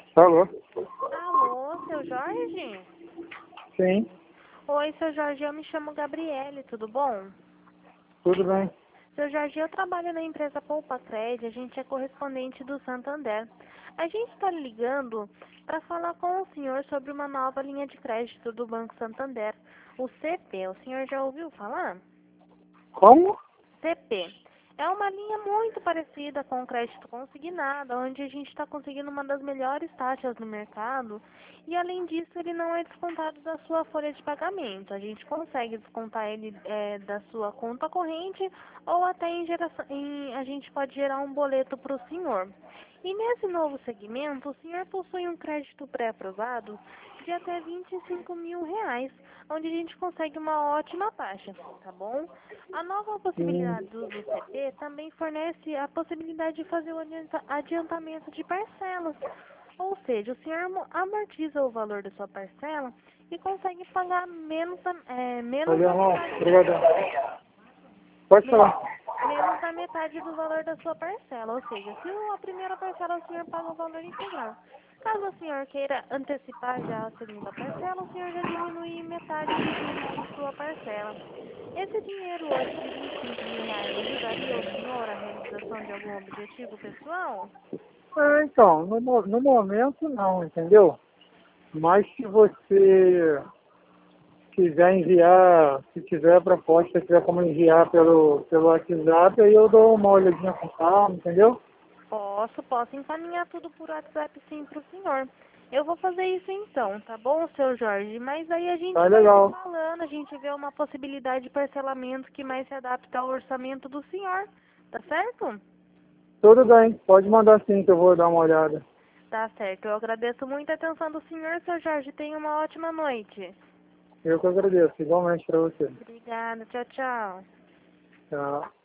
Alô? Alô, seu Jorge? Sim, Oi, seu Jorge, eu me chamo Gabriele, tudo bom? tudo bem. Seu Jorge, eu trabalho na empresa Poupa Cred, a gente é correspondente do Santander. A gente está ligando para falar com o senhor sobre uma nova linha de crédito do Banco Santander, o CP. O senhor já ouviu falar? Como? CP. É uma linha muito parecida com o crédito consignado, onde a gente está conseguindo uma das melhores taxas no mercado e, além disso, ele não é descontado da sua folha de pagamento. A gente consegue descontar ele da sua conta corrente ou até a gente pode gerar um boleto para o senhor. E nesse novo segmento, o senhor possui um crédito pré-aprovado de até R$ 25.000, onde a gente consegue uma ótima taxa, tá bom? A nova possibilidade do CP também fornece a possibilidade de fazer o adiantamento de parcelas. Ou seja, o senhor amortiza o valor da sua parcela e consegue pagar menos Valeu, da irmão. metade, Obrigadão. Pode me- falar. menos da metade do valor da sua parcela. Ou seja, se a primeira parcela o senhor paga o valor integral. Caso o senhor queira antecipar já a segunda parcela, o senhor já diminui metade dos juros de sua parcela. Esse dinheiro hoje de R$ 25.000 ajudaria o senhor à realização de algum objetivo pessoal? Então, no momento não, entendeu? Mas se você quiser enviar, se tiver a proposta, tiver como enviar pelo WhatsApp, aí eu dou uma olhadinha com calma, entendeu? Posso encaminhar tudo por WhatsApp sim para o senhor. Eu vou fazer isso então, tá bom, seu Jorge? Mas aí a gente Tá vai se legal. falando, a gente vê uma possibilidade de parcelamento que mais se adapta ao orçamento do senhor, tá certo? Tudo bem, pode mandar sim que eu vou dar uma olhada. Tá certo, eu agradeço muito a atenção do senhor, seu Jorge. Tenha uma ótima noite. Eu que agradeço, igualmente para você. Obrigada, tchau, tchau. Tchau.